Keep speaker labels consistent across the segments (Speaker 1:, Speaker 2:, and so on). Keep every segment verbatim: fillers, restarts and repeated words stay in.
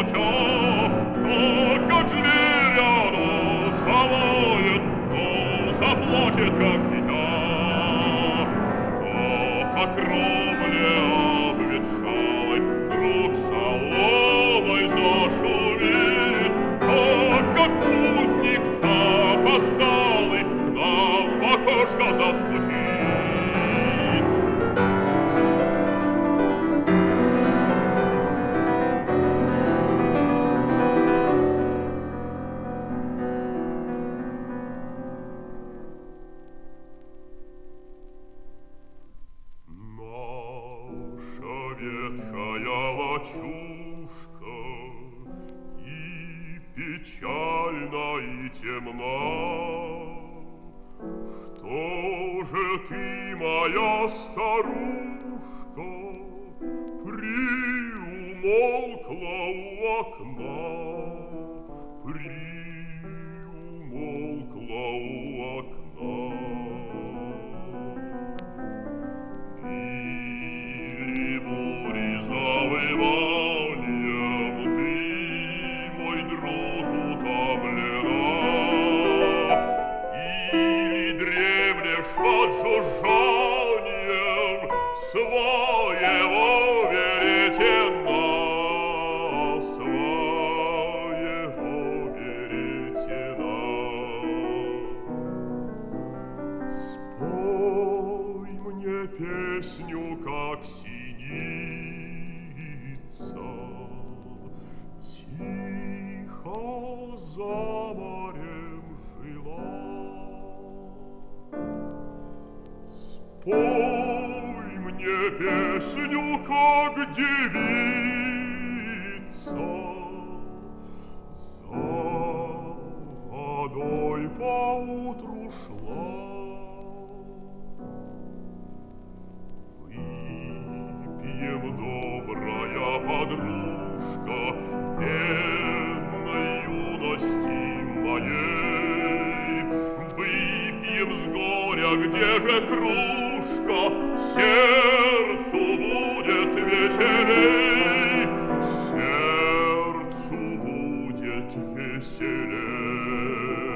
Speaker 1: кротя, то, как зверь оно завоет, то заплачет, как дитя, то по кровле обветшалой вдруг соломой зашумит, то, как путник запоздалый к нам в окошко застучит. Ветхая лачушка и печальна, и темна. Что же ты, моя старушка, приумолкла у окна, приумолкла у окна? Завыванием ты, мой друг, утомлена, или дремлешь под жужжанием своего веретена, своего веретена. Спой мне песню, как синица, тихо за морем жила. Спой мне песню, как девица, за водой поутру шла. Добрая подружка бедной юности моей, выпьем с горя, где же кружка, сердцу будет веселей, сердцу будет веселей.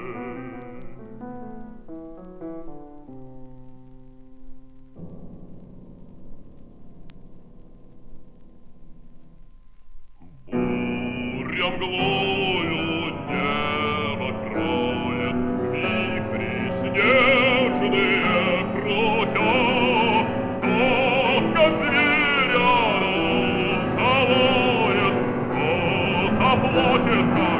Speaker 1: Мглою небо кроет, вихри снежные крутя, то, как зверь оно завоет, то заплачет, как